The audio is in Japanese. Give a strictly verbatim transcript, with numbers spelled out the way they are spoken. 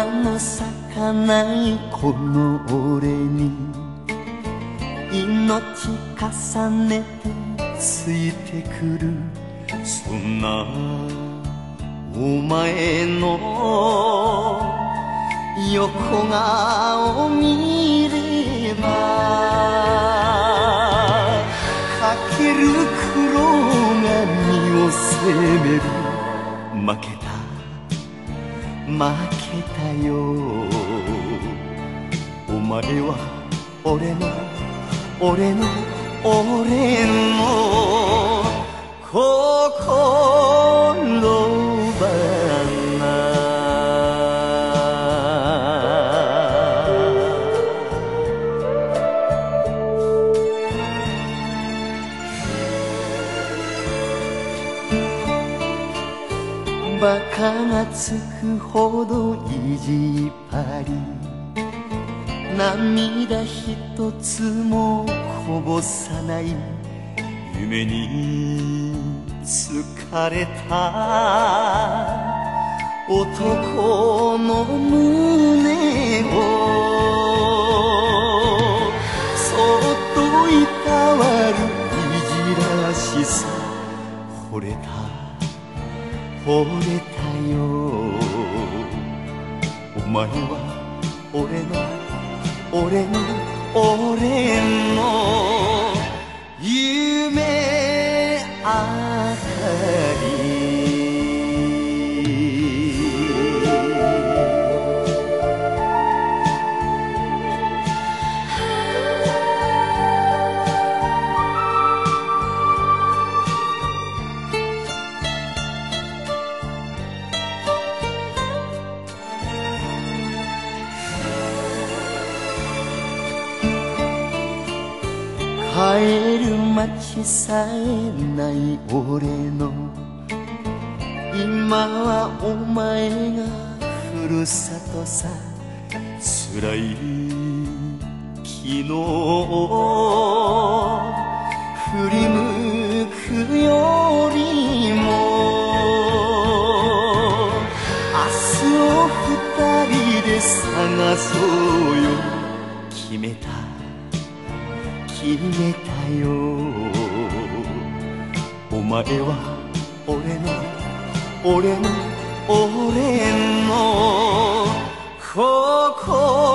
花の咲かないこの俺に命重ねてついてくる、そんなお前の横顔を見ればかける黒髪を責める、負けた負けたよ。お前は俺の俺の俺の心花。バカがつくほど意地っ張り、涙一つもこぼさない夢に疲れた男の胸をそっといたわるいじらしさ、惚れた惚れたよ。お前は俺の俺の俺の夢あかり。帰る街さえない俺の今はお前がふるさとさ。辛い昨日振り向くよりも明日を二人で探そうよ。決めた決めたよ。お前は俺の俺の俺の心